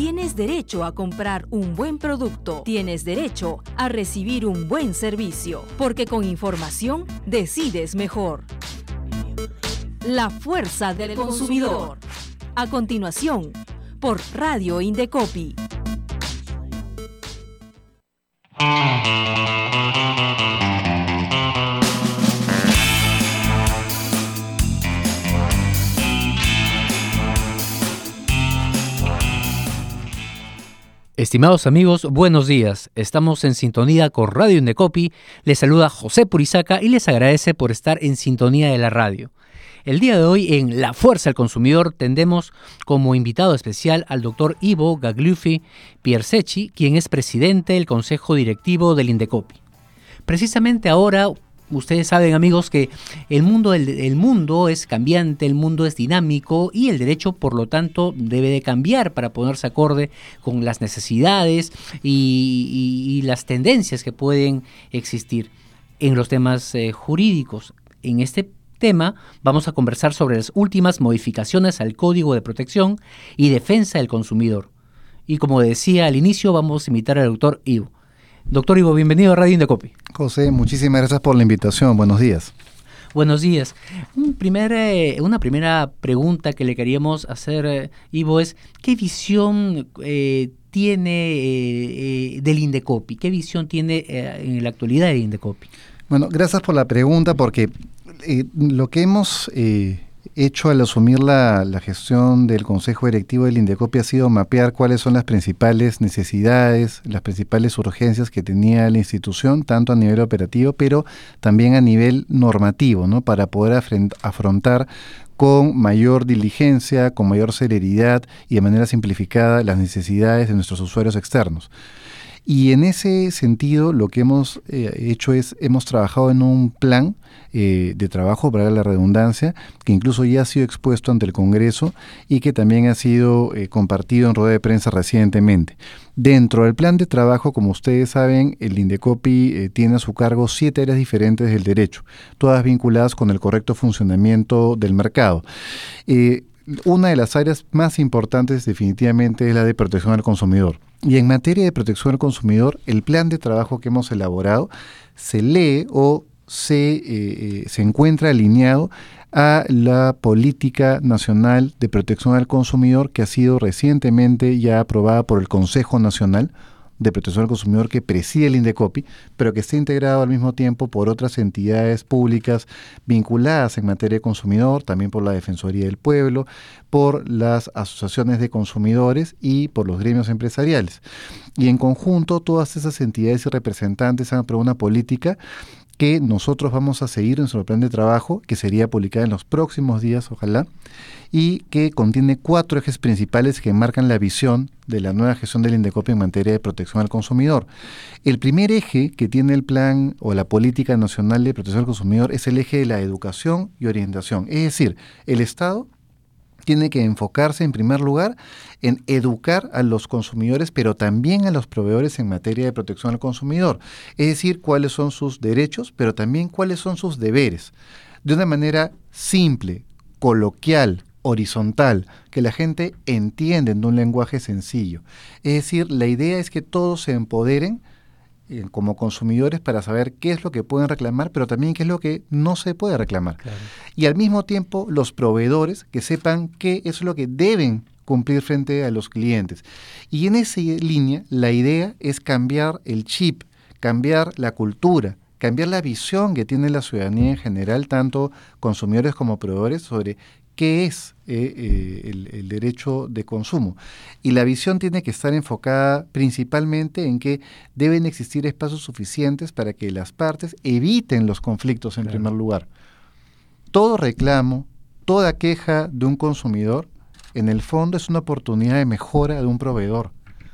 Tienes derecho a comprar un buen producto. Tienes derecho a recibir un buen servicio. Porque con información decides mejor. La fuerza del consumidor. A continuación, por Radio Indecopi. Estimados amigos, buenos días. Estamos en sintonía con Radio Indecopi. Les saluda José Purizaca y les agradece por estar en sintonía de la radio. El día de hoy en La Fuerza del Consumidor tendremos como invitado especial al doctor Ivo Gagliuffi Piersecchi, quien es presidente del Consejo Directivo del Indecopi. Precisamente ahora, ustedes saben, amigos, que el mundo es cambiante, el mundo es dinámico y el derecho, por lo tanto, debe de cambiar para ponerse acorde con las necesidades y las tendencias que pueden existir en los temas jurídicos. En este tema vamos a conversar sobre las últimas modificaciones al Código de Protección y Defensa del Consumidor. Y como decía al inicio, vamos a invitar al doctor Ivo. Doctor Ivo, bienvenido a Radio Indecopi. José, muchísimas gracias por la invitación. Buenos días. Buenos días. Una primera pregunta que le queríamos hacer, Ivo, es ¿qué visión tiene del Indecopi? ¿Qué visión tiene en la actualidad del Indecopi? Bueno, gracias por la pregunta, porque lo que hemos hecho al asumir la gestión del Consejo Directivo del Indecopi ha sido mapear cuáles son las principales necesidades, las principales urgencias que tenía la institución, tanto a nivel operativo, pero también a nivel normativo, ¿no? Para poder afrontar con mayor diligencia, con mayor celeridad y de manera simplificada las necesidades de nuestros usuarios externos. Y en ese sentido lo que hemos hecho es, hemos trabajado en un plan de trabajo, para la redundancia, que incluso ya ha sido expuesto ante el Congreso y que también ha sido compartido en rueda de prensa recientemente. Dentro del plan de trabajo, como ustedes saben, el Indecopi tiene a su cargo 7 áreas diferentes del derecho, todas vinculadas con el correcto funcionamiento del mercado. Una de las áreas más importantes definitivamente es la de protección al consumidor. Y en materia de protección al consumidor, el plan de trabajo que hemos elaborado se lee o se encuentra alineado a la Política Nacional de Protección al Consumidor, que ha sido recientemente ya aprobada por el Consejo Nacional de Protección al Consumidor, que preside el Indecopi, pero que está integrado al mismo tiempo por otras entidades públicas vinculadas en materia de consumidor, también por la Defensoría del Pueblo, por las asociaciones de consumidores y por los gremios empresariales. Y en conjunto, todas esas entidades y representantes han aprobado una política que nosotros vamos a seguir en nuestro plan de trabajo, que sería publicada en los próximos días, ojalá, y que contiene 4 ejes principales que marcan la visión de la nueva gestión del Indecopi en materia de protección al consumidor. El primer eje que tiene el plan o la Política Nacional de Protección al Consumidor es el eje de la educación y orientación. Es decir, el Estado tiene que enfocarse en primer lugar en educar a los consumidores, pero también a los proveedores en materia de protección al consumidor. Es decir, cuáles son sus derechos, pero también cuáles son sus deberes. De una manera simple, coloquial, horizontal, que la gente entienda en un lenguaje sencillo. Es decir, la idea es que todos se empoderen como consumidores para saber qué es lo que pueden reclamar, pero también qué es lo que no se puede reclamar. Claro. Y al mismo tiempo los proveedores que sepan qué es lo que deben cumplir frente a los clientes. Y en esa línea la idea es cambiar el chip, cambiar la cultura, cambiar la visión que tiene la ciudadanía en general, tanto consumidores como proveedores, sobre qué es el derecho de consumo. Y la visión tiene que estar enfocada principalmente en que deben existir espacios suficientes para que las partes eviten los conflictos en primer lugar. Todo reclamo, toda queja de un consumidor, en el fondo es una oportunidad de mejora de un proveedor.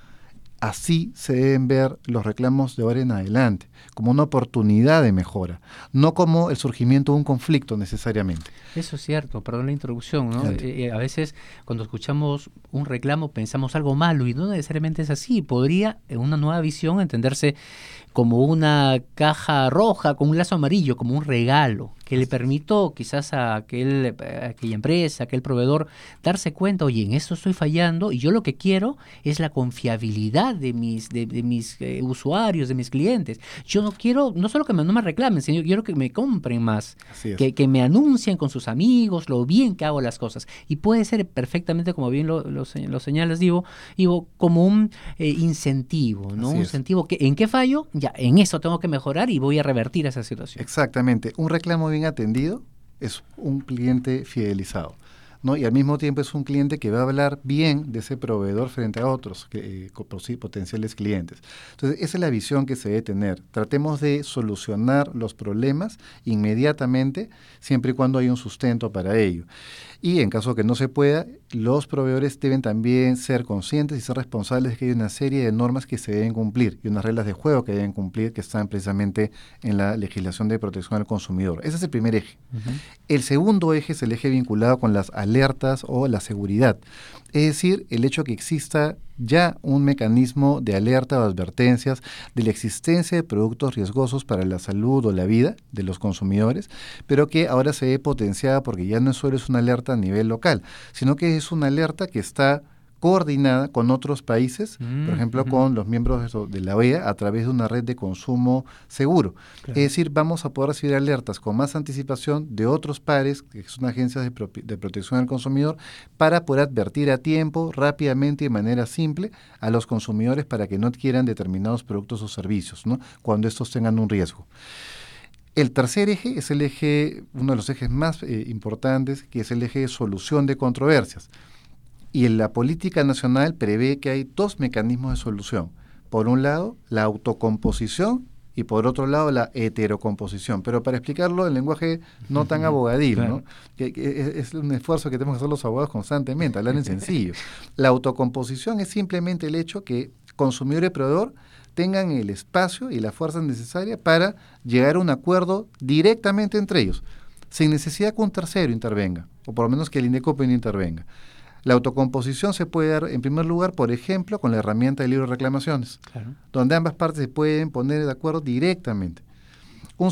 Así se deben ver los reclamos de ahora en adelante, como una oportunidad de mejora, no como el surgimiento de un conflicto necesariamente. Eso es cierto, perdón la introducción, ¿no? A veces cuando escuchamos un reclamo pensamos algo malo y no necesariamente es así. Podría, en una nueva visión, entenderse como una caja roja, con un lazo amarillo, como un regalo que le permitió quizás a aquella empresa, a aquel proveedor, darse cuenta, oye, en esto estoy fallando y yo lo que quiero es la confiabilidad de mis usuarios, de mis clientes. Yo no quiero, no solo que no me reclamen, sino quiero que me compren más, que me anuncien con sus amigos lo bien que hago las cosas. Y puede ser perfectamente, como bien lo señalas, Ivo, como un incentivo, ¿no? Un incentivo que ¿en qué fallo? Ya, en eso tengo que mejorar y voy a revertir esa situación. Exactamente. Un reclamo bien atendido es un cliente fidelizado, ¿no? Y al mismo tiempo es un cliente que va a hablar bien de ese proveedor frente a otros potenciales clientes. Entonces, esa es la visión que se debe tener. Tratemos de solucionar los problemas inmediatamente, siempre y cuando haya un sustento para ello. Y en caso que no se pueda, los proveedores deben también ser conscientes y ser responsables de que hay una serie de normas que se deben cumplir y unas reglas de juego que deben cumplir que están precisamente en la legislación de protección al consumidor. Ese es el primer eje. El segundo eje es el eje vinculado con las alertas o la seguridad. Es decir, el hecho que exista ya un mecanismo de alerta o advertencias de la existencia de productos riesgosos para la salud o la vida de los consumidores, pero que ahora se ve potenciada porque ya no solo es una alerta a nivel local, sino que es una alerta que está coordinada con otros países, por ejemplo, con los miembros de la OEA a través de una red de consumo seguro. Claro. Es decir, vamos a poder recibir alertas con más anticipación de otros pares, que son agencias de protección al consumidor, para poder advertir a tiempo, rápidamente y de manera simple a los consumidores para que no adquieran determinados productos o servicios, ¿no?, cuando estos tengan un riesgo. El tercer eje es el eje, uno de los ejes más importantes, que es el eje de solución de controversias. Y en la política nacional prevé que hay dos mecanismos de solución. Por un lado, la autocomposición y por otro lado, la heterocomposición. Pero para explicarlo en lenguaje no tan abogadil, claro, ¿no? Que es un esfuerzo que tenemos que hacer los abogados constantemente, hablar en sencillo. La autocomposición es simplemente el hecho que consumidor y proveedor tengan el espacio y la fuerza necesaria para llegar a un acuerdo directamente entre ellos, sin necesidad que un tercero intervenga, o por lo menos que el INDECOPI no intervenga. La autocomposición se puede dar, en primer lugar, por ejemplo, con la herramienta de libre reclamaciones, claro, donde ambas partes se pueden poner de acuerdo directamente. Una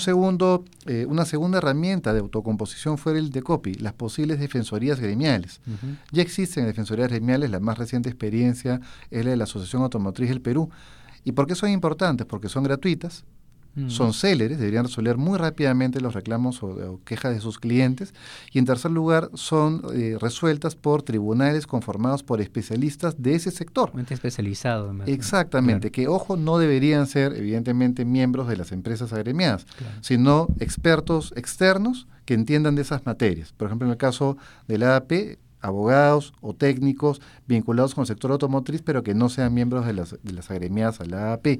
segunda herramienta de autocomposición fue el INDECOPI, las posibles defensorías gremiales. Ya existen defensorías gremiales, la más reciente experiencia es la de la Asociación Automotriz del Perú. ¿Y por qué son importantes? Porque son gratuitas, son céleres, deberían resolver muy rápidamente los reclamos o quejas de sus clientes, y en tercer lugar son resueltas por tribunales conformados por especialistas de ese sector. Mente especializado. Además. Exactamente, claro, que ojo, no deberían ser evidentemente miembros de las empresas agremiadas, claro, sino expertos externos que entiendan de esas materias. Por ejemplo, en el caso de la ADP, abogados o técnicos vinculados con el sector automotriz, pero que no sean miembros de las agremiadas a la ADP.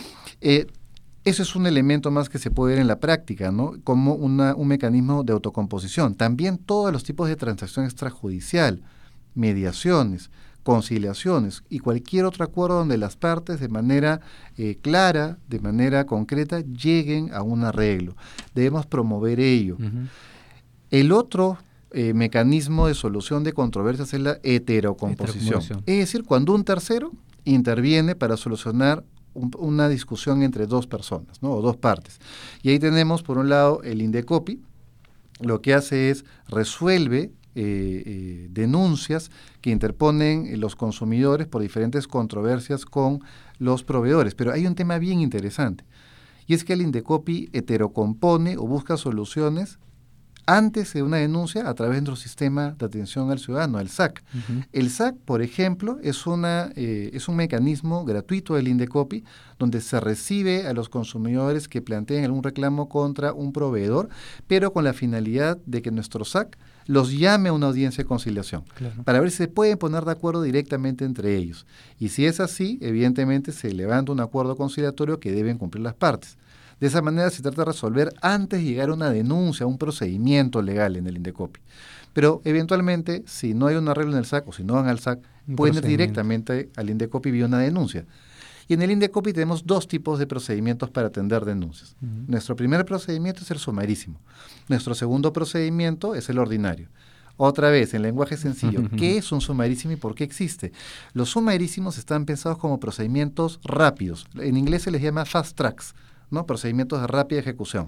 Eso es un elemento más que se puede ver en la práctica, ¿no?, como un mecanismo de autocomposición. También todos los tipos de transacción extrajudicial, mediaciones, conciliaciones y cualquier otro acuerdo donde las partes de manera clara, de manera concreta, lleguen a un arreglo. Debemos promover ello. El otro mecanismo de solución de controversias es la heterocomposición. Es decir, cuando un tercero interviene para solucionar una discusión entre dos personas, ¿no?, o dos partes. Y ahí tenemos, por un lado, el INDECOPI, lo que hace es resuelve denuncias que interponen los consumidores por diferentes controversias con los proveedores. Pero hay un tema bien interesante, y es que el INDECOPI heterocompone o busca soluciones antes de una denuncia a través de nuestro sistema de atención al ciudadano, el SAC. El SAC, por ejemplo, es un mecanismo gratuito del INDECOPI donde se recibe a los consumidores que planteen algún reclamo contra un proveedor, pero con la finalidad de que nuestro SAC los llame a una audiencia de conciliación, claro, para ver si se pueden poner de acuerdo directamente entre ellos. Y si es así, evidentemente se levanta un acuerdo conciliatorio que deben cumplir las partes. De esa manera se trata de resolver antes de llegar a una denuncia, a un procedimiento legal en el INDECOPI. Pero eventualmente, si no hay un arreglo en el SAC o si no van al SAC, pueden ir directamente al INDECOPI vía una denuncia. Y en el INDECOPI tenemos dos tipos de procedimientos para atender denuncias. Nuestro primer procedimiento es el sumarísimo. Nuestro segundo procedimiento es el ordinario. Otra vez, en lenguaje sencillo, ¿qué es un sumarísimo y por qué existe? Los sumarísimos están pensados como procedimientos rápidos. En inglés se les llama fast tracks, ¿no? Procedimientos de rápida ejecución.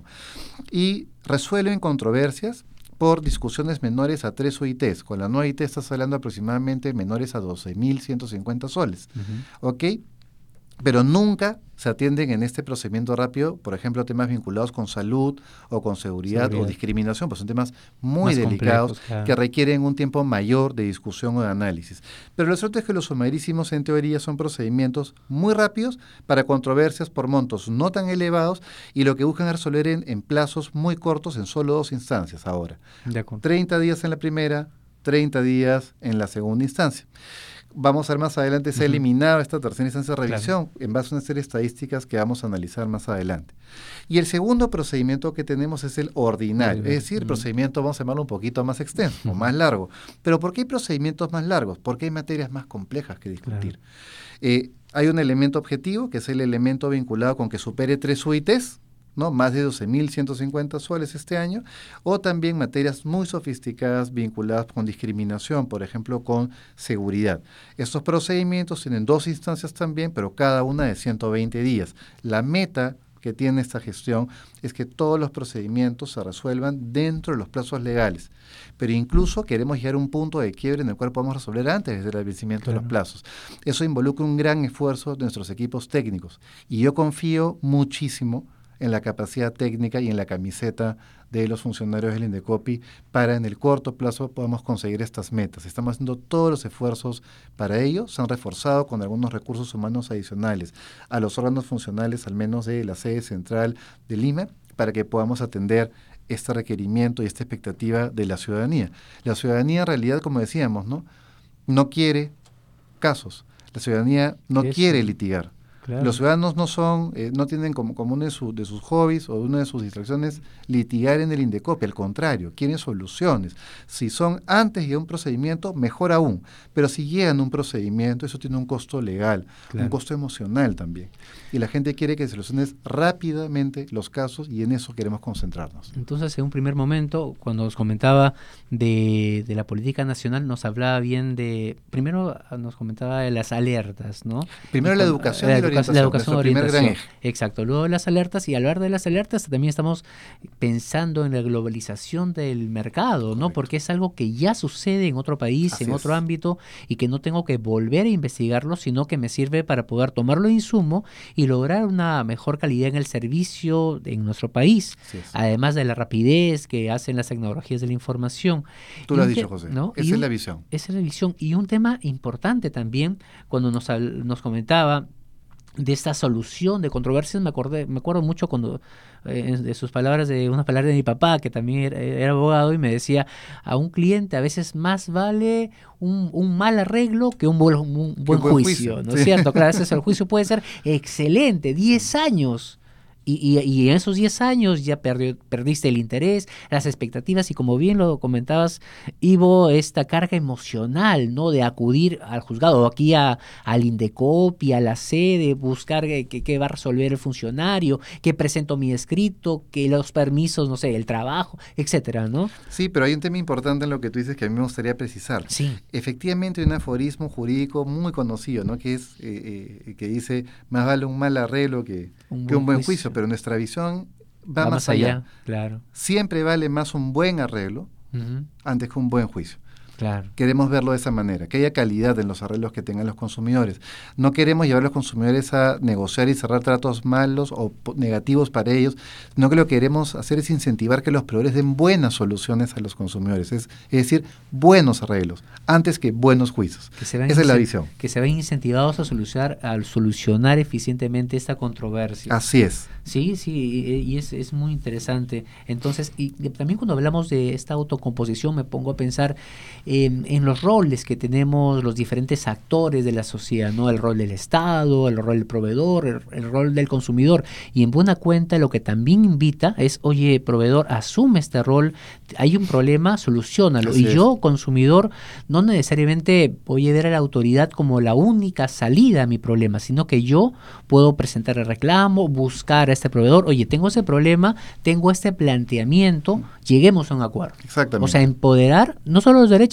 Y resuelven controversias por discusiones menores a 3 UITs. Con la nueva UIT estás hablando aproximadamente menores a 12.150 soles. ¿Ok? Pero nunca se atienden en este procedimiento rápido, por ejemplo, temas vinculados con salud o con seguridad o discriminación, pues son temas muy más delicados, claro, que requieren un tiempo mayor de discusión o de análisis. Pero lo cierto es que los sumarísimos, en teoría, son procedimientos muy rápidos para controversias por montos no tan elevados y lo que buscan es resolver en plazos muy cortos, en solo 2 instancias ahora. 30 días en la primera, 30 días en la segunda instancia. Vamos a ver más adelante, se ha eliminado esta tercera instancia de revisión, claro, en base a una serie de estadísticas que vamos a analizar más adelante. Y el segundo procedimiento que tenemos es el ordinario, es decir, el procedimiento, vamos a llamarlo un poquito más extenso, o más largo. ¿Pero por qué hay procedimientos más largos? Porque hay materias más complejas que discutir. Claro. Hay un elemento objetivo, que es el elemento vinculado con que supere 3 UITs, ¿no? Más de 12.150 soles este año, o también materias muy sofisticadas vinculadas con discriminación, por ejemplo, con seguridad. Estos procedimientos tienen 2 instancias también, pero cada una de 120 días. La meta que tiene esta gestión es que todos los procedimientos se resuelvan dentro de los plazos legales, pero incluso queremos llegar a un punto de quiebre en el cual podamos resolver antes del vencimiento de los plazos. Eso involucra un gran esfuerzo de nuestros equipos técnicos, y yo confío muchísimo en la capacidad técnica y en la camiseta de los funcionarios del Indecopi para en el corto plazo podamos conseguir estas metas. Estamos haciendo todos los esfuerzos para ello, se han reforzado con algunos recursos humanos adicionales a los órganos funcionales, al menos de la sede central de Lima, para que podamos atender este requerimiento y esta expectativa de la ciudadanía. La ciudadanía en realidad, como decíamos, no quiere casos, la ciudadanía no quiere litigar. Claro. Los ciudadanos no tienen como uno de sus hobbies o una de sus distracciones litigar en el Indecopi, al contrario, quieren soluciones. Si son antes de un procedimiento, mejor aún, pero si llegan a un procedimiento, eso tiene un costo legal, claro, un costo emocional también. Y la gente quiere que soluciones rápidamente los casos y en eso queremos concentrarnos. Entonces, en un primer momento, cuando nos comentaba de la política nacional, nos hablaba bien primero nos comentaba de las alertas, ¿no? Primero la educación y la educación de orientación. Exacto. Luego las alertas, y al hablar de las alertas también estamos pensando en la globalización del mercado, ¿no? Correcto. Porque es algo que ya sucede en otro país, así en otro ámbito, y que no tengo que volver a investigarlo, sino que me sirve para poder tomarlo de insumo y lograr una mejor calidad en el servicio en nuestro país, además de la rapidez que hacen las tecnologías de la información. Tú lo has dicho, José, ¿no? Esa es la visión. Esa es la visión. Y un tema importante también, cuando nos comentaba de esta solución de controversias, me acuerdo mucho cuando de sus palabras, de unas palabras de mi papá, que también era abogado, y me decía, a un cliente a veces más vale un mal arreglo que un buen juicio, ¿no es cierto? Claro, a veces el juicio puede ser excelente, 10 años. Y en esos 10 años ya perdiste el interés, las expectativas, y como bien lo comentabas, Ivo, esta carga emocional, ¿no? De acudir al juzgado, aquí al Indecopi, a la sede, buscar qué va a resolver el funcionario, qué presento mi escrito, que los permisos, no sé, el trabajo, etcétera, ¿no? Sí, pero hay un tema importante en lo que tú dices que a mí me gustaría precisar. Sí. Efectivamente hay un aforismo jurídico muy conocido, ¿no? Que es que dice, más vale un mal arreglo que un buen juicio, pero nuestra visión va más allá. Claro. Siempre vale más un buen arreglo antes que un buen juicio. Claro. Queremos verlo de esa manera, que haya calidad en los arreglos que tengan los consumidores. No queremos llevar a los consumidores a negociar y cerrar tratos malos o negativos para ellos, sino que lo que queremos hacer es incentivar que los proveedores den buenas soluciones a los consumidores, es decir, buenos arreglos, antes que buenos juicios. Esa es la visión. Que se ven incentivados a solucionar eficientemente esta controversia. Así es. Sí, y es muy interesante. Entonces, y también cuando hablamos de esta autocomposición, me pongo a pensar en los roles que tenemos los diferentes actores de la sociedad, ¿no? El rol del Estado, el rol del proveedor, el rol del consumidor. Y en buena cuenta lo que también invita es, oye, proveedor, asume este rol, hay un problema, soluciónalo. Así y yo, consumidor, no necesariamente voy a ver a la autoridad como la única salida a mi problema, sino que yo puedo presentar el reclamo, buscar a este proveedor, oye, tengo ese problema, tengo este planteamiento, lleguemos a un acuerdo. Exactamente. O sea, empoderar no solo los derechos,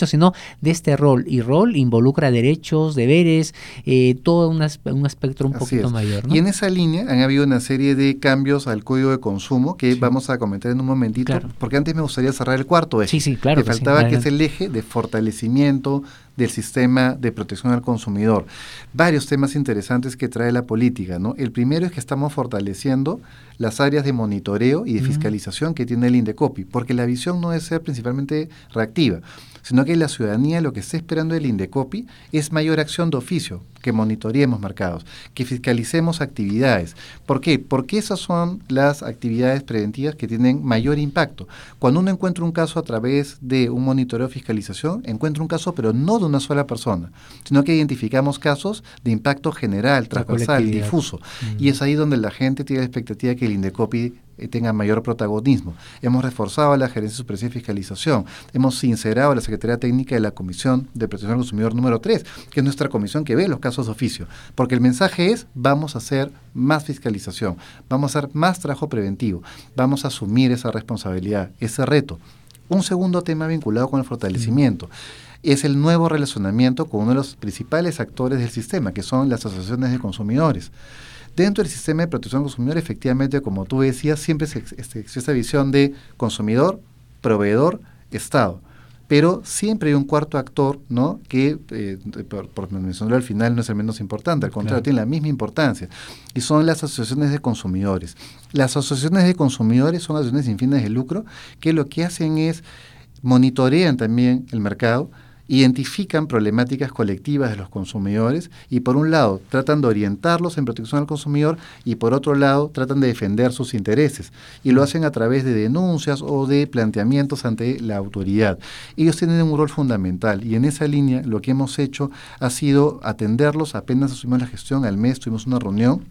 derechos, sino de este rol. Y rol involucra derechos, deberes, todo un espectro un poquito mayor, ¿no? Y en esa línea han habido una serie de cambios al Código de Consumo que vamos a comentar en un momentito, porque antes me gustaría cerrar el cuarto eje. Sí, claro. Me faltaba que es el eje de fortalecimiento del sistema de protección al consumidor. Varios temas interesantes que trae la política, ¿no? El primero es que estamos fortaleciendo las áreas de monitoreo y de fiscalización que tiene el Indecopi, porque la visión no es ser principalmente reactiva, sino que la ciudadanía lo que está esperando del Indecopi es mayor acción de oficio, que monitoreemos mercados, que fiscalicemos actividades. ¿Por qué? Porque esas son las actividades preventivas que tienen mayor impacto. Cuando uno encuentra un caso a través de un monitoreo o fiscalización, encuentra un caso pero no de una sola persona, sino que identificamos casos de impacto general, transversal, difuso. Y es ahí donde la gente tiene la expectativa de que el Indecopi tenga mayor protagonismo. Hemos reforzado la Gerencia de Supervisión y Fiscalización, hemos sincerado a la Secretaría Técnica de la Comisión de Protección al Consumidor número 3, que es nuestra comisión que ve los casos de oficio, porque el mensaje es: vamos a hacer más fiscalización, vamos a hacer más trabajo preventivo, vamos a asumir esa responsabilidad, ese reto. Un segundo tema vinculado con el fortalecimiento es el nuevo relacionamiento con uno de los principales actores del sistema, que son las asociaciones de consumidores. Dentro del sistema de protección al consumidor, efectivamente, como tú decías, siempre existe esa visión de consumidor, proveedor, Estado. Pero siempre hay un cuarto actor, ¿no?, que, por mencionarlo al final, no es el menos importante, al contrario, tiene la misma importancia, y son las asociaciones de consumidores. Las asociaciones de consumidores son asociaciones sin fines de lucro que lo que hacen es monitorean también el mercado, identifican problemáticas colectivas de los consumidores y por un lado tratan de orientarlos en protección al consumidor y por otro lado tratan de defender sus intereses y lo hacen a través de denuncias o de planteamientos ante la autoridad. Ellos tienen un rol fundamental y en esa línea lo que hemos hecho ha sido atenderlos. Apenas asumimos la gestión, al mes tuvimos una reunión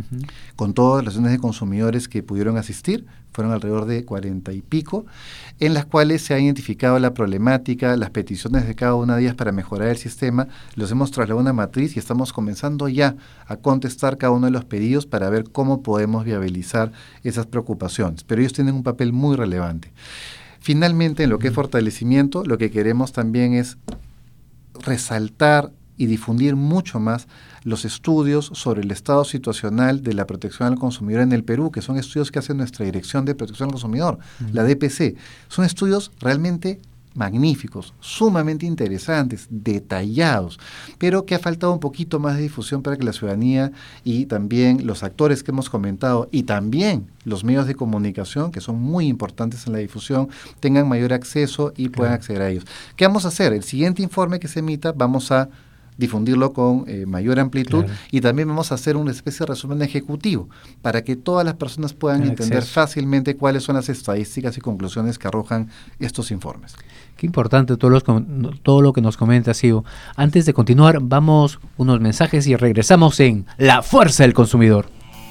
con todas las asociaciones de consumidores que pudieron asistir, fueron alrededor de 40 y pico, en las cuales se ha identificado la problemática, las peticiones de cada una de ellas para mejorar el sistema, los hemos trasladado a una matriz y estamos comenzando ya a contestar cada uno de los pedidos para ver cómo podemos viabilizar esas preocupaciones, pero ellos tienen un papel muy relevante. Finalmente, en lo que es fortalecimiento, lo que queremos también es resaltar y difundir mucho más los estudios sobre el estado situacional de la protección al consumidor en el Perú, que son estudios que hace nuestra Dirección de Protección al Consumidor, la DPC. Son estudios realmente magníficos, sumamente interesantes, detallados, pero que ha faltado un poquito más de difusión para que la ciudadanía y también los actores que hemos comentado y también los medios de comunicación, que son muy importantes en la difusión, tengan mayor acceso y puedan acceder a ellos. ¿Qué vamos a hacer? El siguiente informe que se emita vamos a difundirlo con mayor amplitud y también vamos a hacer una especie de resumen ejecutivo para que todas las personas puedan entender fácilmente cuáles son las estadísticas y conclusiones que arrojan estos informes. Qué importante todo lo que nos comentas, Ivo. Antes de continuar, vamos unos mensajes y regresamos en La Fuerza del Consumidor.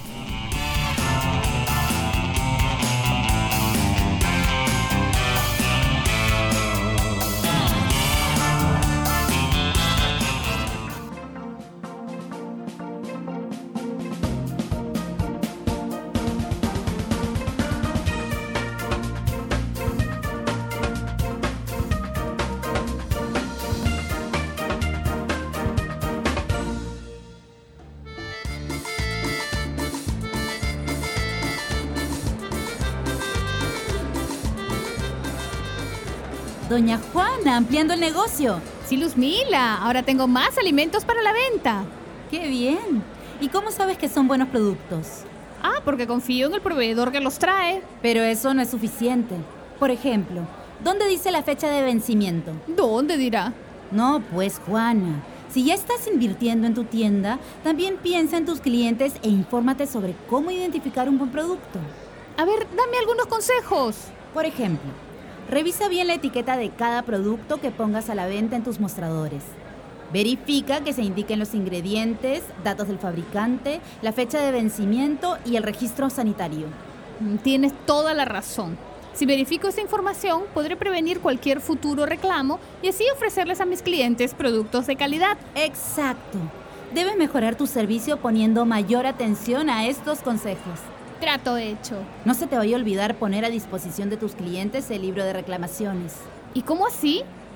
Doña Juana, ampliando el negocio. Sí, Luzmila, ahora tengo más alimentos para la venta. ¡Qué bien! ¿Y cómo sabes que son buenos productos? Porque confío en el proveedor que los trae. Pero eso no es suficiente. Por ejemplo, ¿dónde dice la fecha de vencimiento? ¿Dónde dirá? No, pues Juana, si ya estás invirtiendo en tu tienda, también piensa en tus clientes e infórmate sobre cómo identificar un buen producto. A ver, dame algunos consejos. Por ejemplo, revisa bien la etiqueta de cada producto que pongas a la venta en tus mostradores. Verifica que se indiquen los ingredientes, datos del fabricante, la fecha de vencimiento y el registro sanitario. Tienes toda la razón. Si verifico esa información, podré prevenir cualquier futuro reclamo y así ofrecerles a mis clientes productos de calidad. Exacto. Debes mejorar tu servicio poniendo mayor atención a estos consejos. Trato hecho. No se te vaya a olvidar poner a disposición de tus clientes el libro de reclamaciones. ¿Y cómo así?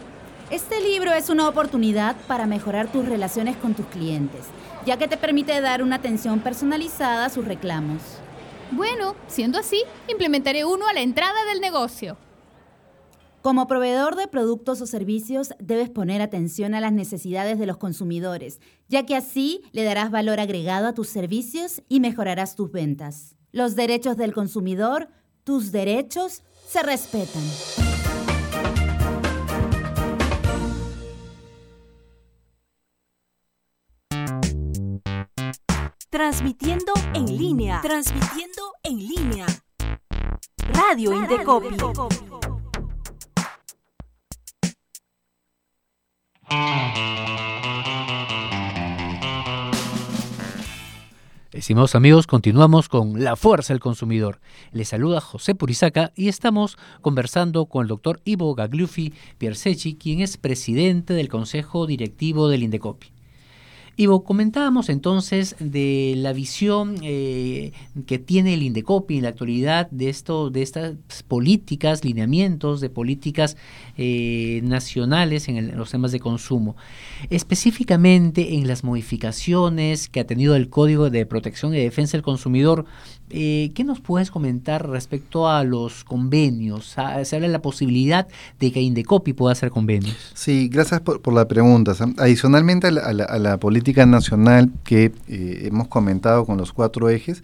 Este libro es una oportunidad para mejorar tus relaciones con tus clientes, ya que te permite dar una atención personalizada a sus reclamos. Bueno, siendo así, implementaré uno a la entrada del negocio. Como proveedor de productos o servicios, debes poner atención a las necesidades de los consumidores, ya que así le darás valor agregado a tus servicios y mejorarás tus ventas. Los derechos del consumidor, tus derechos, se respetan. Transmitiendo en línea. Radio Indecopi. Estimados amigos, continuamos con La Fuerza del Consumidor. Les saluda José Purisaca y estamos conversando con el doctor Ivo Gagliuffi Piersecchi, quien es presidente del Consejo Directivo del Indecopi. Ivo, comentábamos entonces de la visión que tiene el Indecopi en la actualidad de estas políticas, lineamientos de políticas nacionales en los temas de consumo. Específicamente en las modificaciones que ha tenido el Código de Protección y Defensa del Consumidor, ¿qué nos puedes comentar respecto a los convenios? Se habla de la posibilidad de que Indecopi pueda hacer convenios. Sí, gracias por la pregunta. Adicionalmente a la política nacional que hemos comentado con los 4 ejes,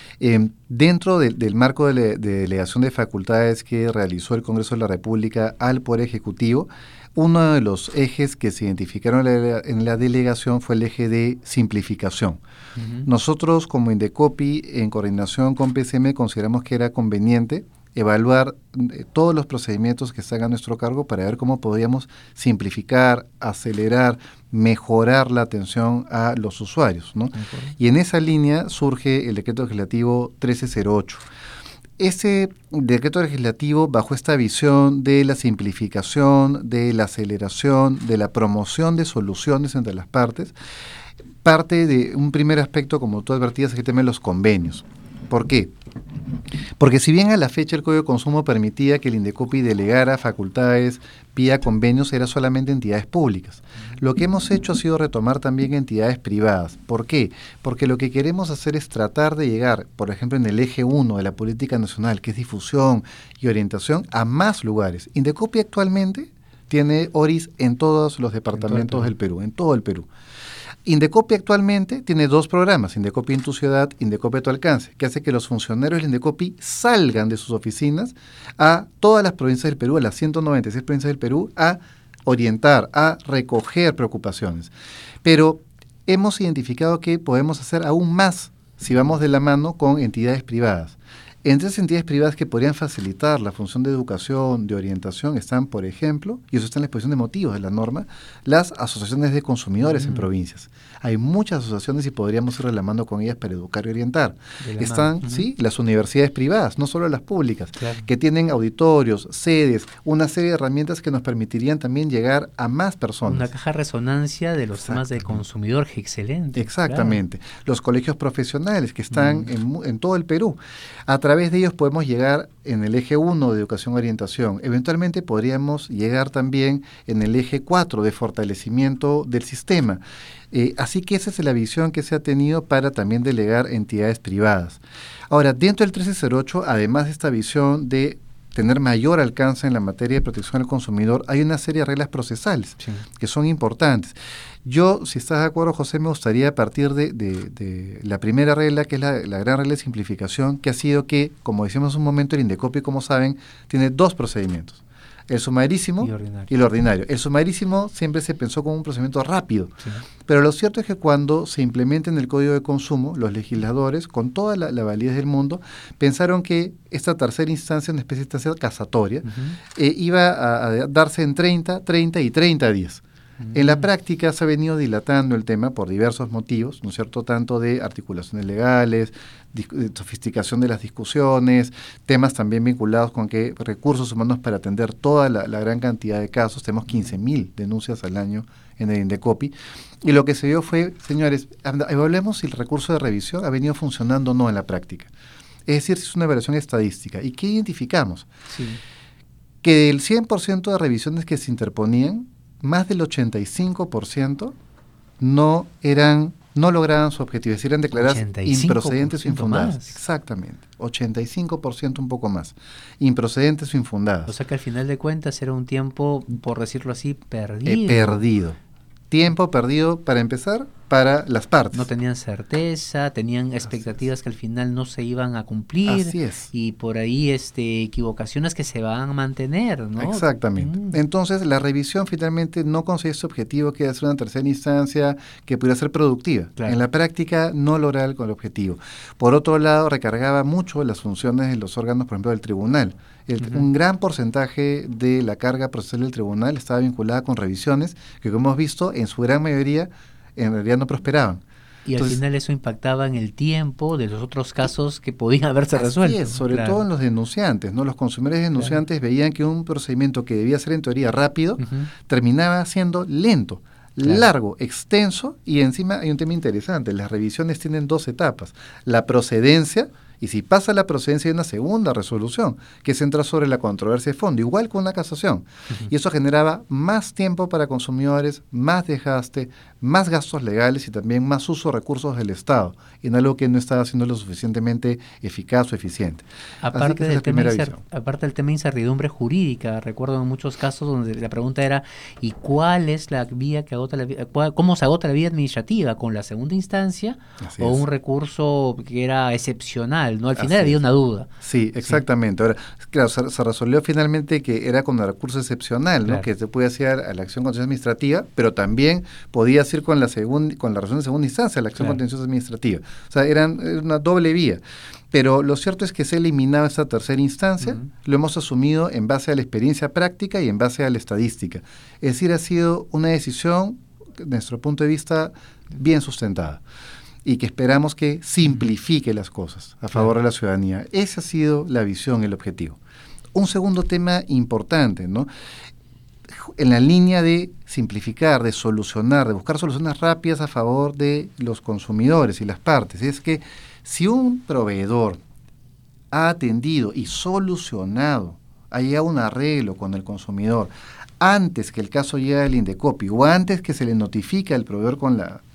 dentro del marco de delegación de facultades que realizó el Congreso de la República al Poder Ejecutivo, uno de los ejes que se identificaron en la delegación fue el eje de simplificación. Uh-huh. Nosotros como Indecopi, en coordinación con PCM, consideramos que era conveniente evaluar todos los procedimientos que están a nuestro cargo para ver cómo podríamos simplificar, acelerar, mejorar la atención a los usuarios, ¿no? Okay. Y en esa línea surge el decreto legislativo 1308. Ese decreto legislativo, bajo esta visión de la simplificación, de la aceleración, de la promoción de soluciones entre las partes, parte de un primer aspecto, como tú advertías, que tema de los convenios. ¿Por qué? Porque si bien a la fecha el Código de Consumo permitía que el Indecopi delegara facultades vía convenios, era solamente entidades públicas. Lo que hemos hecho ha sido retomar también entidades privadas. ¿Por qué? Porque lo que queremos hacer es tratar de llegar, por ejemplo, en el eje 1 de la política nacional, que es difusión y orientación, a más lugares. Indecopi actualmente tiene ORIS en todos los departamentos del Perú, en todo el Perú. Indecopi actualmente tiene 2 programas, Indecopi en tu ciudad, Indecopi a tu alcance, que hace que los funcionarios del Indecopi salgan de sus oficinas a todas las provincias del Perú, a las 196 provincias del Perú, a orientar, a recoger preocupaciones. Pero hemos identificado que podemos hacer aún más si vamos de la mano con entidades privadas. Entre esas entidades privadas que podrían facilitar la función de educación, de orientación, están, por ejemplo, y eso está en la exposición de motivos de la norma, las asociaciones de consumidores en provincias. Hay muchas asociaciones y podríamos ir reclamando con ellas para educar y orientar. Están, sí, las universidades privadas, no solo las públicas, que tienen auditorios, sedes, una serie de herramientas que nos permitirían también llegar a más personas. Una caja de resonancia de los temas de consumidor, excelente. Exactamente. Claro. Los colegios profesionales que están en todo el Perú. A través de ellos podemos llegar en el eje 1 de educación y orientación. Eventualmente podríamos llegar también en el eje 4 de fortalecimiento del sistema. Así que esa es la visión que se ha tenido para también delegar entidades privadas. Ahora, dentro del 1308, además de esta visión de tener mayor alcance en la materia de protección al consumidor, hay una serie de reglas procesales que son importantes. Yo, si estás de acuerdo, José, me gustaría partir de la primera regla, que es la gran regla de simplificación, que ha sido que, como decíamos un momento, el Indecopi, como saben, tiene 2 procedimientos. El sumarísimo y el ordinario. El sumarísimo siempre se pensó como un procedimiento rápido, pero lo cierto es que cuando se implementa en el Código de Consumo, los legisladores, con toda la validez del mundo, pensaron que esta tercera instancia, una especie de instancia casatoria, iba a darse en 30 y 30 días. En la práctica se ha venido dilatando el tema por diversos motivos, ¿no es cierto?, tanto de articulaciones legales, sofisticación de las discusiones, temas también vinculados con que recursos humanos para atender toda la gran cantidad de casos. Tenemos 15.000 denuncias al año en el Indecopi, y lo que se vio fue, señores, evaluemos si el recurso de revisión ha venido funcionando o no en la práctica. Es decir, si es una evaluación estadística. ¿Y qué identificamos? Que del 100% de revisiones que se interponían, más del 85% no lograban su objetivo, es decir, eran declaradas improcedentes o infundadas. Más. Exactamente, 85%, un poco más, improcedentes o infundadas. O sea que al final de cuentas era un tiempo, por decirlo así, perdido. Perdido. Tiempo perdido, para empezar, para las partes. No tenían certeza, tenían expectativas que al final no se iban a cumplir. Así es. Y por ahí equivocaciones que se van a mantener, ¿no? Exactamente. Entonces, la revisión finalmente no consigue ese objetivo, que es una tercera instancia que pudiera ser productiva. Claro. En la práctica no lograba con el objetivo. Por otro lado, recargaba mucho las funciones de los órganos, por ejemplo, del tribunal. Un gran porcentaje de la carga procesal del tribunal estaba vinculada con revisiones que, como hemos visto, en su gran mayoría, en realidad no prosperaban. Y entonces, al final eso impactaba en el tiempo de los otros casos que podían haberse resuelto. Así es, sobre todo en los denunciantes, ¿no? Los consumidores denunciantes veían que un procedimiento que debía ser en teoría rápido, terminaba siendo lento, largo, extenso, y encima hay un tema interesante: las revisiones tienen 2 etapas: la procedencia, y si pasa la procedencia hay una segunda resolución que centra sobre la controversia de fondo, igual con una casación. Y eso generaba más tiempo para consumidores, más desgaste, más gastos legales y también más uso de recursos del Estado, en algo que no estaba siendo lo suficientemente eficaz o eficiente. Aparte del tema de incertidumbre jurídica, recuerdo en muchos casos donde la pregunta era: ¿y cuál es la vía que agota la vía? ¿Cómo se agota la vía administrativa? ¿Con la segunda instancia o un recurso que era excepcional? ¿No? Al final había una duda. Sí, exactamente. Ahora, claro, se resolvió finalmente que era con el recurso excepcional, ¿no? Que se puede hacer a la acción contenciosa administrativa, pero también podía ir con la razón de segunda instancia, la acción contenciosa administrativa. O sea, era una doble vía. Pero lo cierto es que se eliminaba esa tercera instancia, lo hemos asumido en base a la experiencia práctica y en base a la estadística. Es decir, ha sido una decisión, desde nuestro punto de vista, bien sustentada, y que esperamos que simplifique las cosas a favor de la ciudadanía. Esa ha sido la visión, el objetivo. Un segundo tema importante, ¿no? En la línea de simplificar, de solucionar, de buscar soluciones rápidas a favor de los consumidores y las partes, es que si un proveedor ha atendido y solucionado, ha llegado a un arreglo con el consumidor antes que el caso llegue al Indecopi o antes que se le notifique al proveedor con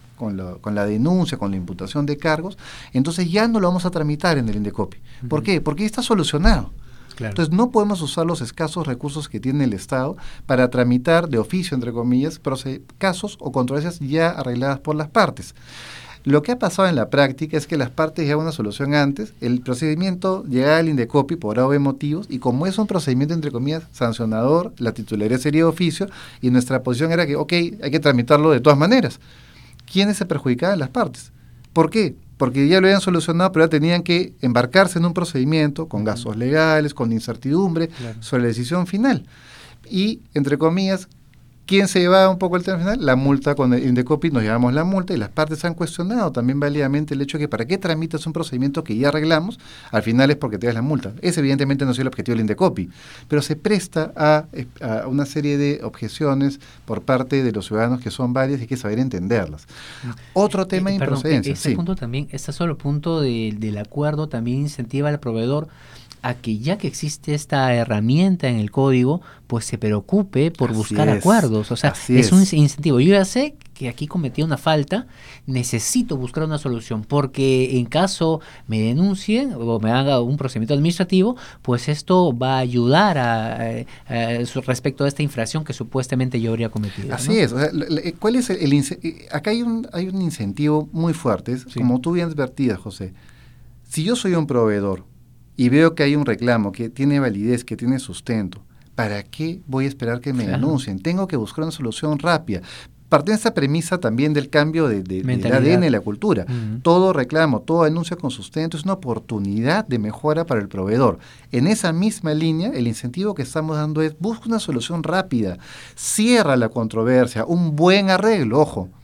la denuncia, con la imputación de cargos, entonces ya no lo vamos a tramitar en el Indecopi. ¿Por qué? Porque ya está solucionado. Claro. Entonces no podemos usar los escasos recursos que tiene el Estado para tramitar de oficio, entre comillas, casos o controversias ya arregladas por las partes. Lo que ha pasado en la práctica es que las partes llevan una solución antes, el procedimiento llega al Indecopi por A o B motivos, y como es un procedimiento, entre comillas, sancionador, la titularidad sería de oficio, y nuestra posición era que, hay que tramitarlo de todas maneras. ¿Quiénes se perjudicaban? Las partes. ¿Por qué? Porque ya lo habían solucionado, pero ya tenían que embarcarse en un procedimiento con gastos legales, con incertidumbre sobre la decisión final. Y, entre comillas, ¿quién se llevaba un poco el tema final? La multa. Con el Indecopi nos llevamos la multa, y las partes han cuestionado también válidamente el hecho de que ¿para qué tramitas un procedimiento que ya arreglamos? Al final es porque te das la multa. Ese evidentemente no es el objetivo del Indecopi, pero se presta a una serie de objeciones por parte de los ciudadanos, que son varias y hay que saber entenderlas. Otro tema de improcedencia. Punto también, este solo punto del acuerdo también incentiva al proveedor a que, ya que existe esta herramienta en el código, pues se preocupe por buscar acuerdos. O sea, es un incentivo. Yo ya sé que aquí cometí una falta, necesito buscar una solución, porque en caso me denuncien o me haga un procedimiento administrativo, pues esto va a ayudar respecto a esta infracción que supuestamente yo habría cometido. Así es. O sea, ¿cuál es acá hay un incentivo muy fuerte, como tú bien advertías, José. Si yo soy un proveedor y veo que hay un reclamo que tiene validez, que tiene sustento, ¿para qué voy a esperar que me denuncien? Tengo que buscar una solución rápida. Parte de esta premisa también del cambio del ADN de la cultura. Todo reclamo, toda denuncia con sustento es una oportunidad de mejora para el proveedor. En esa misma línea, el incentivo que estamos dando es: busca una solución rápida, cierra la controversia, un buen arreglo, ojo.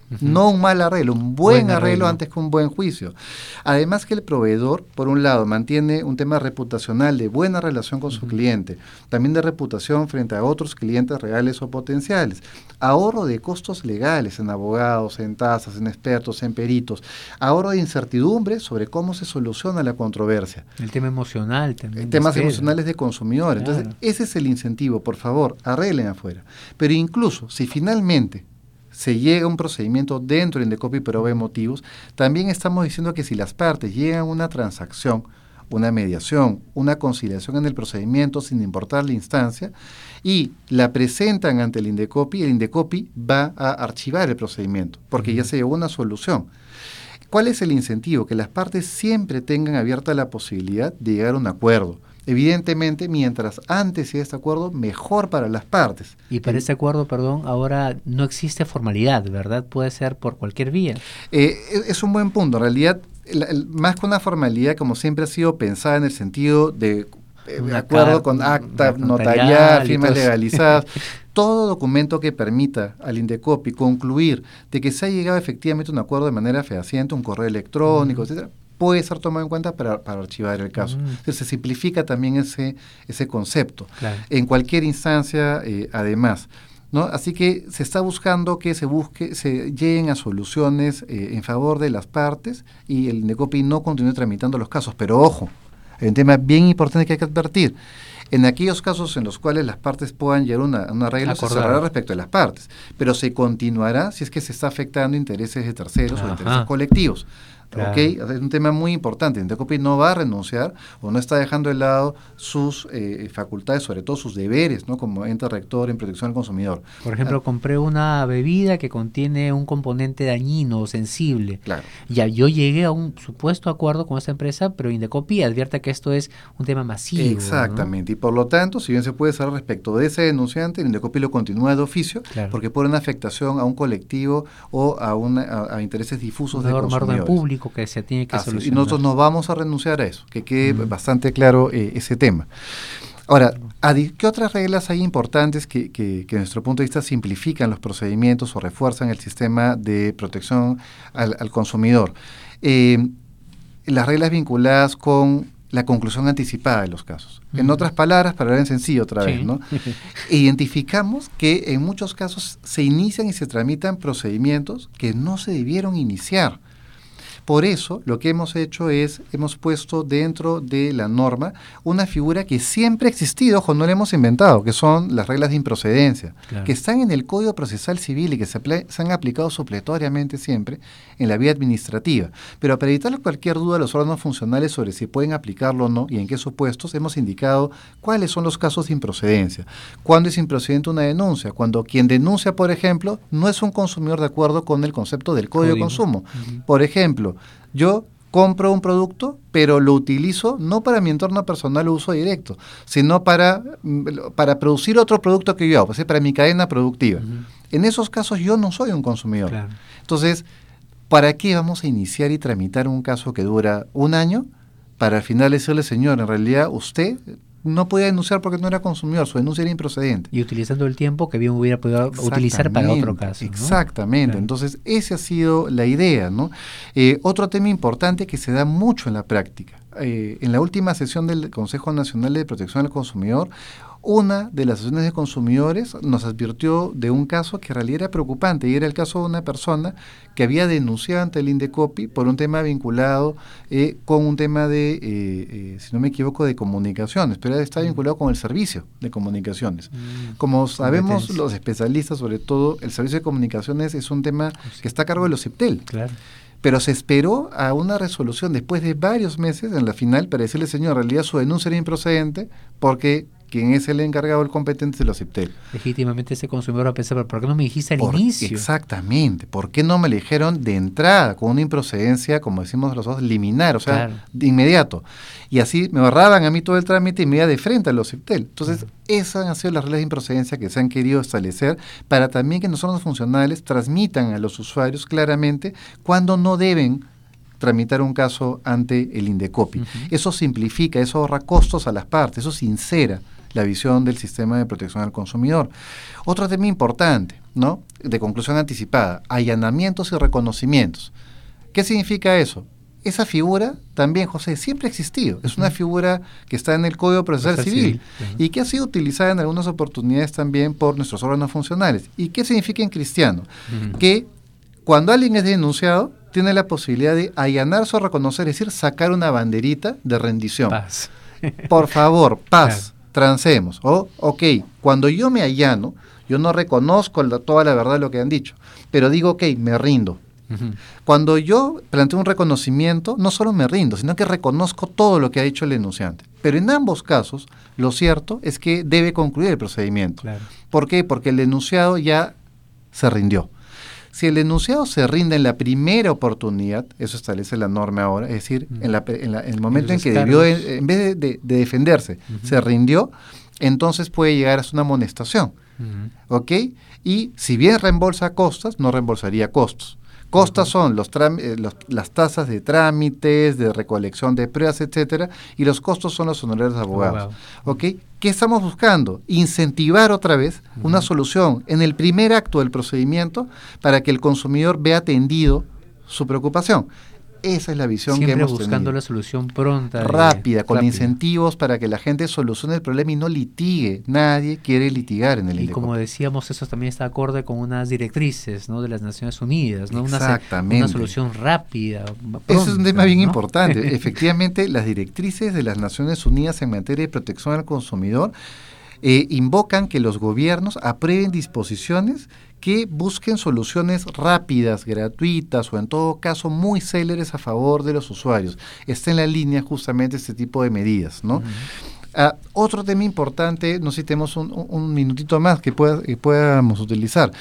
no un mal arreglo, un buen arreglo antes que un buen juicio. Además que el proveedor, por un lado, mantiene un tema reputacional de buena relación con su cliente, también de reputación frente a otros clientes reales o potenciales, ahorro de costos legales en abogados, en tasas, en expertos, en peritos, ahorro de incertidumbre sobre cómo se soluciona la controversia. El tema emocional también. Temas emocionales de consumidor. Entonces, claro, ese es el incentivo, por favor, arreglen afuera. Pero incluso si finalmente se llega a un procedimiento dentro del Indecopi pero hay motivos, también estamos diciendo que si las partes llegan a una transacción, una mediación, una conciliación en el procedimiento sin importar la instancia y la presentan ante el Indecopi va a archivar el procedimiento porque ya se llegó a una solución. ¿Cuál es el incentivo? Que las partes siempre tengan abierta la posibilidad de llegar a un acuerdo. Evidentemente, mientras antes de este acuerdo, mejor para las partes. Y para ese acuerdo, perdón, ahora no existe formalidad, ¿verdad? Puede ser por cualquier vía. Es un buen punto. En realidad, más que una formalidad, como siempre ha sido pensada en el sentido de acuerdo con acta notarial, firmas legalizadas, todo documento que permita al Indecopi concluir de que se ha llegado efectivamente a un acuerdo de manera fehaciente, un correo electrónico, etcétera, puede ser tomado en cuenta para archivar el caso. Entonces se simplifica también ese concepto. Claro. En cualquier instancia, además, ¿no? Así que se está buscando que se lleguen a soluciones en favor de las partes y el Indecopi no continúe tramitando los casos. Pero ojo, hay un tema bien importante que hay que advertir. En aquellos casos en los cuales las partes puedan llegar a un arreglo, se cerrará respecto de las partes, pero se continuará si es que se está afectando intereses de terceros o intereses colectivos. Claro. ¿Okay? Es un tema muy importante. El Indecopi no va a renunciar o no está dejando de lado sus facultades, sobre todo sus deberes, ¿no? Como ente rector en protección al consumidor. Por ejemplo, compré una bebida que contiene un componente dañino o sensible. Claro. Ya yo llegué a un supuesto acuerdo con esta empresa, pero Indecopi advierte que esto es un tema masivo. Exactamente. ¿No? Y por lo tanto, si bien se puede saber respecto de ese denunciante, el Indecopi lo continúa de oficio, claro, porque por una afectación a un colectivo o a intereses difusos de consumidores. Público que se tiene que solucionar. Y nosotros no vamos a renunciar a eso, que quede bastante claro ese tema. Ahora, Adi, ¿qué otras reglas hay importantes que desde nuestro punto de vista simplifican los procedimientos o refuerzan el sistema de protección al consumidor? Las reglas vinculadas con la conclusión anticipada de los casos. En otras palabras, para hablar en sencillo otra vez, ¿no? Identificamos que en muchos casos se inician y se tramitan procedimientos que no se debieron iniciar. Por eso, lo que hemos hecho es, hemos puesto dentro de la norma una figura que siempre ha existido, ojo, no la hemos inventado, que son las reglas de improcedencia, claro, que están en el Código Procesal Civil y que se han aplicado supletoriamente siempre en la vía administrativa. Pero para evitar cualquier duda a los órganos funcionales sobre si pueden aplicarlo o no y en qué supuestos, hemos indicado cuáles son los casos de improcedencia. ¿Cuándo es improcedente una denuncia? Cuando quien denuncia, por ejemplo, no es un consumidor de acuerdo con el concepto del Código de Consumo. Por ejemplo, yo compro un producto, pero lo utilizo no para mi entorno personal o uso directo, sino para producir otro producto que yo hago, para mi cadena productiva. En esos casos yo no soy un consumidor. Claro. Entonces, ¿para qué vamos a iniciar y tramitar un caso que dura un año? Para al final decirle, señor, en realidad usted no podía denunciar porque no era consumidor, su denuncia era improcedente. Y utilizando el tiempo que bien hubiera podido utilizar para otro caso, ¿no? Exactamente, claro. Entonces esa ha sido la idea, ¿no? Otro tema importante que se da mucho en la práctica. En la última sesión del Consejo Nacional de Protección al Consumidor, una de las asociaciones de consumidores nos advirtió de un caso que en realidad era preocupante, y era el caso de una persona que había denunciado ante el Indecopi por un tema vinculado con un tema de, si no me equivoco, de comunicaciones, pero está vinculado con el servicio de comunicaciones. Como sabemos los especialistas, sobre todo, el servicio de comunicaciones es un tema que está a cargo de los CIPTEL. Claro. Pero se esperó a una resolución después de varios meses en la final para decirle, señor, en realidad su denuncia era improcedente porque quien es el encargado, el competente de los CIPTEL. Legítimamente ese consumidor va a pensar, ¿por qué no me dijiste al inicio? Exactamente, ¿por qué no me le dijeron de entrada con una improcedencia, como decimos nosotros, liminar, o sea, claro, de inmediato? Y así me ahorraban a mí todo el trámite y me iba de frente a los CIPTEL. Entonces, esas han sido las reglas de improcedencia que se han querido establecer para también que nosotros los funcionales transmitan a los usuarios claramente cuándo no deben tramitar un caso ante el Indecopi. Eso simplifica, eso ahorra costos a las partes, eso sincera la visión del sistema de protección al consumidor. Otro tema importante, ¿no?, de conclusión anticipada, allanamientos y reconocimientos. ¿Qué significa eso? Esa figura también, José, siempre ha existido. Es una figura que está en el Código Procesal Civil y que ha sido utilizada en algunas oportunidades también por nuestros órganos funcionales. ¿Y qué significa en cristiano? Que cuando alguien es denunciado, tiene la posibilidad de allanarse o reconocer, es decir, sacar una banderita de rendición. Paz. Por favor, paz, transemos. Ok, cuando yo me allano, yo no reconozco toda la verdad de lo que han dicho, pero digo, ok, me rindo. Cuando yo planteo un reconocimiento, no solo me rindo, sino que reconozco todo lo que ha dicho el denunciante. Pero en ambos casos, lo cierto es que debe concluir el procedimiento. Claro. ¿Por qué? Porque el denunciado ya se rindió. Si el denunciado se rinde en la primera oportunidad, eso establece la norma ahora, es decir, en el momento en que debió, en vez de defenderse, se rindió, entonces puede llegar a una amonestación. ¿Ok? Y si bien reembolsa costas, no reembolsaría costos. Costas son las tasas de trámites, de recolección de pruebas, etcétera, y los costos son los honorarios de abogados. ¿Ok? ¿Qué estamos buscando? Incentivar otra vez una solución en el primer acto del procedimiento para que el consumidor vea atendido su preocupación. Esa es la visión siempre que hemos buscando tenido. La solución pronta. Rápida, con incentivos para que la gente solucione el problema y no litigue. Nadie quiere litigar en el Y Indecopi. como decíamos, eso también está acorde con unas directrices, ¿no?, de las Naciones Unidas, ¿no? Exactamente. Una solución rápida, pronta, Ese es un tema bien ¿no? importante. Efectivamente, las directrices de las Naciones Unidas en materia de protección al consumidor invocan que los gobiernos aprueben disposiciones que busquen soluciones rápidas, gratuitas o en todo caso muy céleres a favor de los usuarios. Está en la línea justamente este tipo de medidas, ¿no? Otro tema importante, no sé si tenemos un minutito más que podamos utilizar.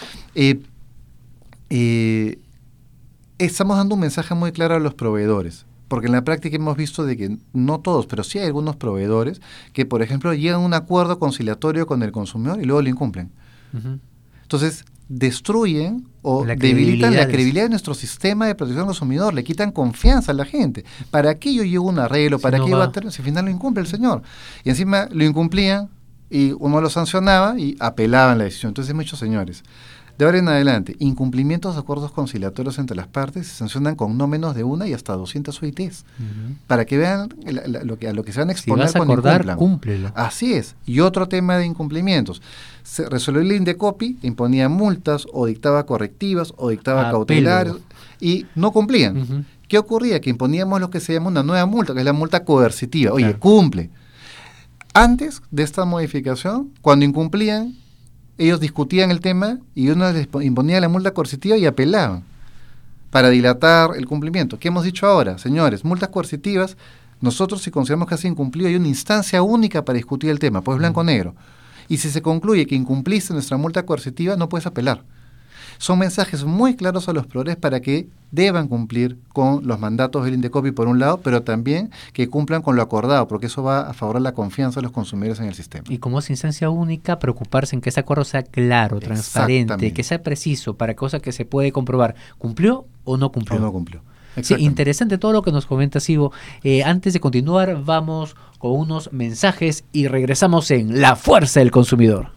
Estamos dando un mensaje muy claro a los proveedores, porque en la práctica hemos visto de que no todos, pero sí hay algunos proveedores que, por ejemplo, llegan a un acuerdo conciliatorio con el consumidor y luego lo incumplen. Entonces, destruyen o debilitan la credibilidad de nuestro sistema de protección al consumidor, le quitan confianza a la gente. ¿Para qué yo llevo un arreglo? ¿Para qué iba a tener? Si al final lo incumple el señor. Y encima lo incumplían y uno lo sancionaba y apelaban la decisión. Entonces, muchos señores, de ahora en adelante, incumplimientos de acuerdos conciliatorios entre las partes se sancionan con no menos de 1 y hasta 200 OITs, para que vean a lo que se van a exponer si vas a cuando acordar, incumplan. cúmplelo. Así es. Y otro tema de incumplimientos. Se resolvió el Indecopi, imponía multas o dictaba correctivas o dictaba cautelares y no cumplían. ¿Qué ocurría? Que imponíamos lo que se llama una nueva multa, que es la multa coercitiva. Oye, cumple. Antes de esta modificación, cuando incumplían, ellos discutían el tema y uno les imponía la multa coercitiva y apelaban para dilatar el cumplimiento. ¿Qué hemos dicho ahora? Señores, multas coercitivas, nosotros si consideramos que has incumplido hay una instancia única para discutir el tema, pues blanco-negro. Y si se concluye que incumpliste nuestra multa coercitiva, no puedes apelar. Son mensajes muy claros a los proveedores para que deban cumplir con los mandatos del Indecopi por un lado, pero también que cumplan con lo acordado, porque eso va a favorecer la confianza de los consumidores en el sistema. Y como es instancia única, preocuparse en que ese acuerdo sea claro, transparente, que sea preciso, para cosa que se puede comprobar, ¿cumplió o no cumplió? O no cumplió. Sí, interesante todo lo que nos comenta Ivo. Antes de continuar, vamos con unos mensajes y regresamos en La Fuerza del Consumidor.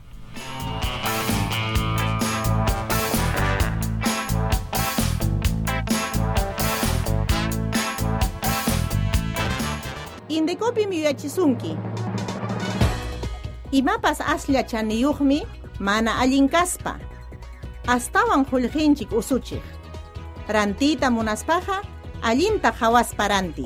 Indecopi miyachisunki. Imapas aslla chaniyuqmi mana allinkaspa. Astawan hulqinchik usuchik. Rantita munaspaqa allinta hawasparanti.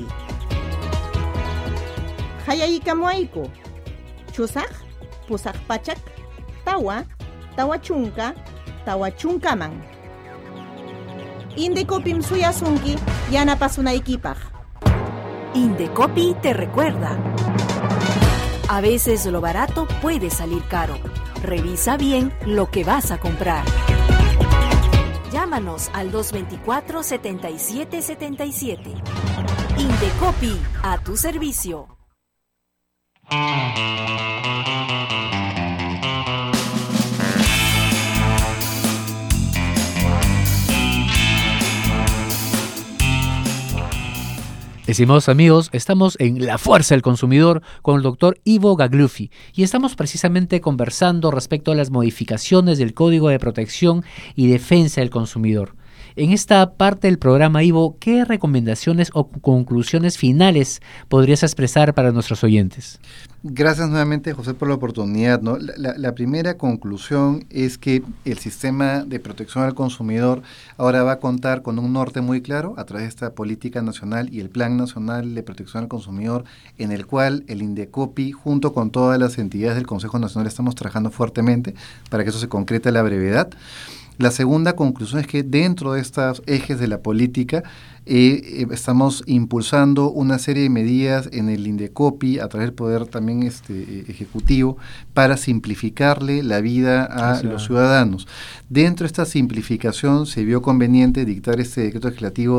Hayaykamuayku. Chusaq, pusaq pachak, tawa chunka, tawa chunkaman. Indecopim suyasunki yanapasunaykipaq. Indecopi te recuerda. A veces lo barato puede salir caro. Revisa bien lo que vas a comprar. Llámanos al 224-7777. Indecopi, a tu servicio. Estimados amigos, estamos en La Fuerza del Consumidor con el doctor Ivo Gagliuffi y estamos precisamente conversando respecto a las modificaciones del Código de Protección y Defensa del Consumidor. En esta parte del programa, Ivo, ¿qué recomendaciones o conclusiones finales podrías expresar para nuestros oyentes? Gracias nuevamente, José, por la oportunidad, ¿no? La primera conclusión es que el sistema de protección al consumidor ahora va a contar con un norte muy claro a través de esta política nacional y el Plan Nacional de Protección al Consumidor, en el cual el INDECOPI, junto con todas las entidades del Consejo Nacional, estamos trabajando fuertemente para que eso se concrete a la brevedad. La segunda conclusión es que dentro de estos ejes de la política estamos impulsando una serie de medidas en el INDECOPI a través del poder también ejecutivo para simplificarle la vida a los ciudadanos. Dentro de esta simplificación se vio conveniente dictar este decreto legislativo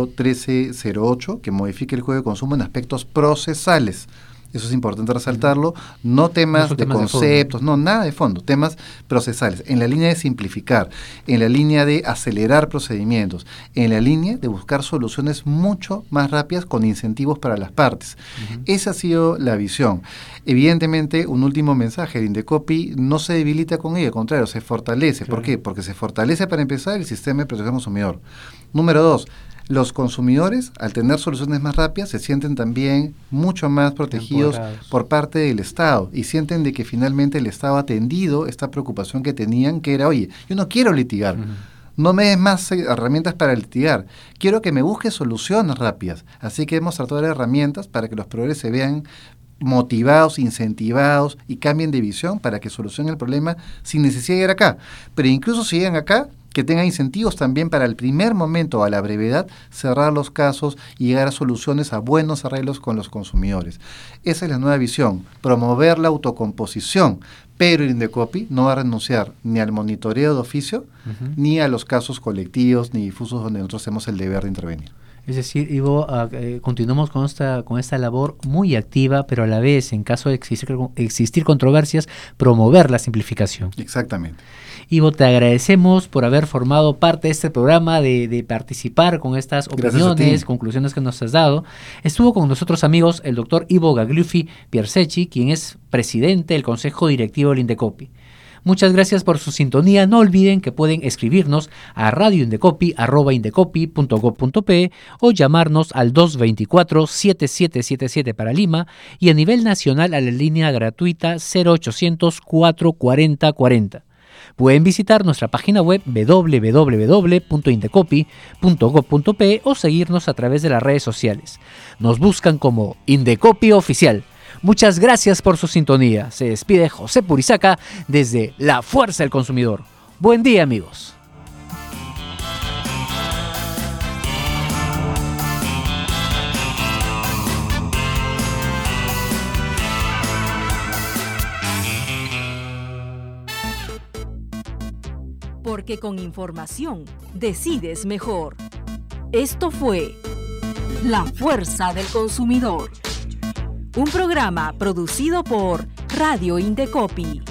1308 que modifica el Código de Consumo en aspectos procesales. Eso es importante resaltarlo, no temas de conceptos, no, nada de fondo, temas procesales, en la línea de simplificar, en la línea de acelerar procedimientos, en la línea de buscar soluciones mucho más rápidas con incentivos para las partes. Esa ha sido la visión. Evidentemente, un último mensaje, el INDECOPI no se debilita con ello, al contrario, se fortalece. ¿Por qué? Porque se fortalece, para empezar, el sistema de protección al consumidor. Número 2, los consumidores, al tener soluciones más rápidas, se sienten también mucho más protegidos por parte del Estado y sienten de que finalmente el Estado ha atendido esta preocupación que tenían, que era, oye, yo no quiero litigar, no me des más herramientas para litigar, quiero que me busques soluciones rápidas. Así que hemos tratado de dar herramientas para que los proveedores se vean motivados, incentivados y cambien de visión para que solucionen el problema sin necesidad de ir acá. Pero incluso si llegan acá, que tengan incentivos también para el primer momento, a la brevedad, cerrar los casos y llegar a soluciones, a buenos arreglos con los consumidores. Esa es la nueva visión, promover la autocomposición, pero el INDECOPI no va a renunciar ni al monitoreo de oficio, ni a los casos colectivos ni difusos donde nosotros tenemos el deber de intervenir. Es decir, Ivo, continuamos con esta labor muy activa, pero a la vez, en caso de existir controversias, promover la simplificación. Exactamente. Ivo, te agradecemos por haber formado parte de este programa, de participar con estas opiniones, conclusiones que nos has dado. Estuvo con nosotros, amigos, el doctor Ivo Gagliuffi Piersecchi, quien es presidente del Consejo Directivo del INDECOPI. Muchas gracias por su sintonía. No olviden que pueden escribirnos a radioindecopi@indecopi.gov.pe o llamarnos al 224-7777 para Lima y a nivel nacional a la línea gratuita 0800 440 40. Pueden visitar nuestra página web www.indecopi.gov.pe o seguirnos a través de las redes sociales. Nos buscan como Indecopi Oficial. Muchas gracias por su sintonía. Se despide José Purisaca desde La Fuerza del Consumidor. Buen día, amigos. Porque con información decides mejor. Esto fue La Fuerza del Consumidor. Un programa producido por Radio Indecopi.